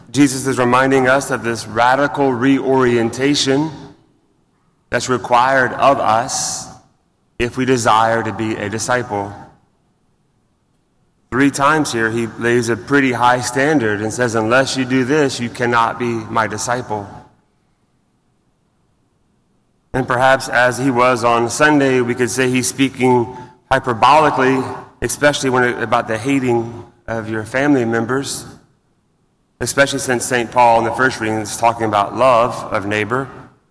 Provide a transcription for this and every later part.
Jesus is reminding us of this radical reorientation that's required of us if we desire to be a disciple. 3 times here, he lays a pretty high standard and says, unless you do this, you cannot be my disciple. And perhaps as he was on Sunday, we could say he's speaking hyperbolically, especially about the hating of your family members, especially since St. Paul in the first reading is talking about love of neighbor.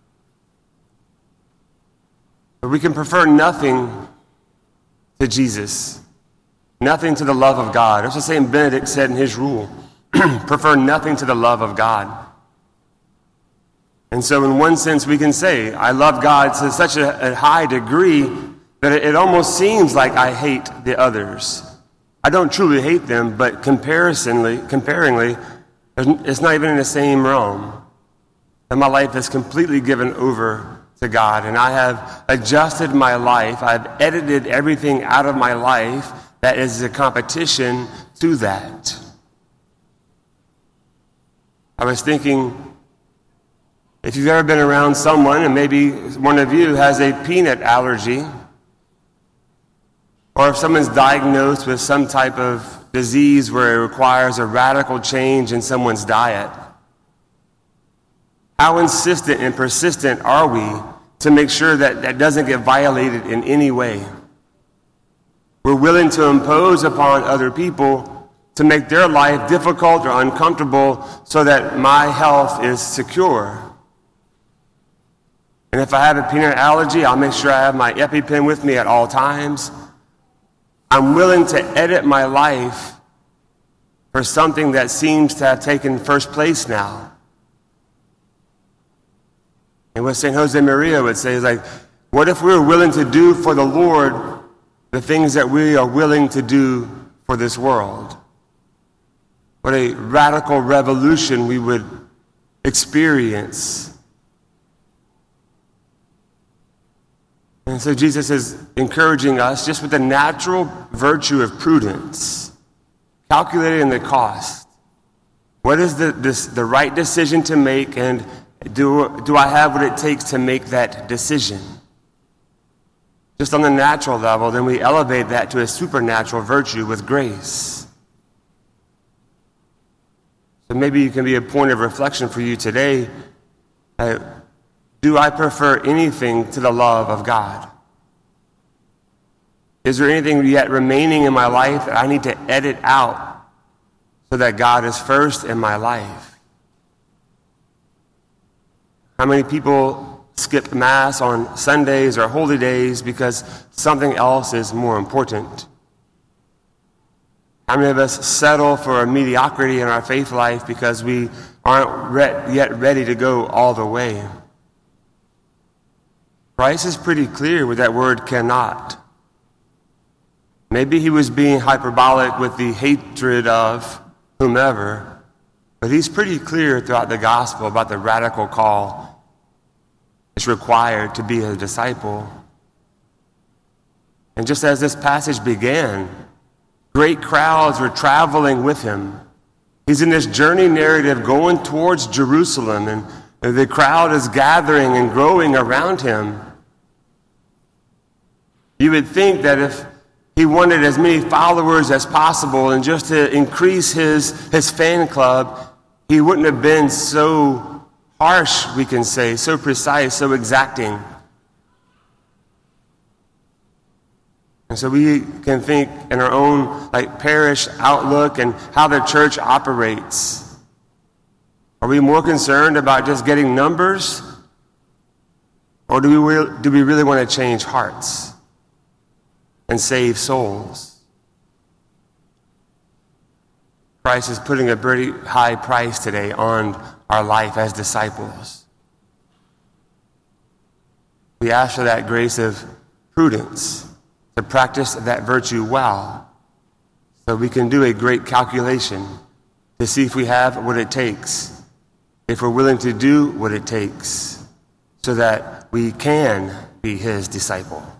But we can prefer nothing to Jesus, nothing to the love of God. That's what St. Benedict said in his rule. Prefer nothing to the love of God. And so in one sense we can say, I love God to such a high degree that it almost seems like I hate the others. I don't truly hate them, but comparingly, it's not even in the same realm. And my life is completely given over to God, and I have adjusted my life. I've edited everything out of my life that is a competition to that. I was thinking, if you've ever been around someone, and maybe one of you has a peanut allergy, or if someone's diagnosed with some type of disease where it requires a radical change in someone's diet, how insistent and persistent are we to make sure that that doesn't get violated in any way? We're willing to impose upon other people to make their life difficult or uncomfortable so that my health is secure. And if I have a peanut allergy, I'll make sure I have my EpiPen with me at all times. I'm willing to edit my life for something that seems to have taken first place now. And what St. Josemaria would say is like, what if we were willing to do for the Lord the things that we are willing to do for this world? What a radical revolution we would experience. And so Jesus is encouraging us just with the natural virtue of prudence, calculating the cost. What is the right decision to make, and do I have what it takes to make that decision? Just on the natural level, then we elevate that to a supernatural virtue with grace. So maybe it can be a point of reflection for you today. Do I prefer anything to the love of God? Is there anything yet remaining in my life that I need to edit out so that God is first in my life? How many people skip Mass on Sundays or holy days because something else is more important? How many of us settle for a mediocrity in our faith life because we aren't yet ready to go all the way? Christ is pretty clear with that word cannot. Maybe he was being hyperbolic with the hatred of whomever, but he's pretty clear throughout the gospel about the radical call it's required to be a disciple. And just as this passage began, great crowds were traveling with him. He's in this journey narrative going towards Jerusalem, and the crowd is gathering and growing around him. You would think that if he wanted as many followers as possible and just to increase his fan club, he wouldn't have been so harsh, we can say, so precise, so exacting. And so we can think in our own parish outlook and how the church operates. Are we more concerned about just getting numbers? Or do we really want to change hearts and save souls? Christ is putting a pretty high price today on our life as disciples. We ask for that grace of prudence to practice that virtue well, so we can do a great calculation to see if we have what it takes, if we're willing to do what it takes, so that we can be his disciple.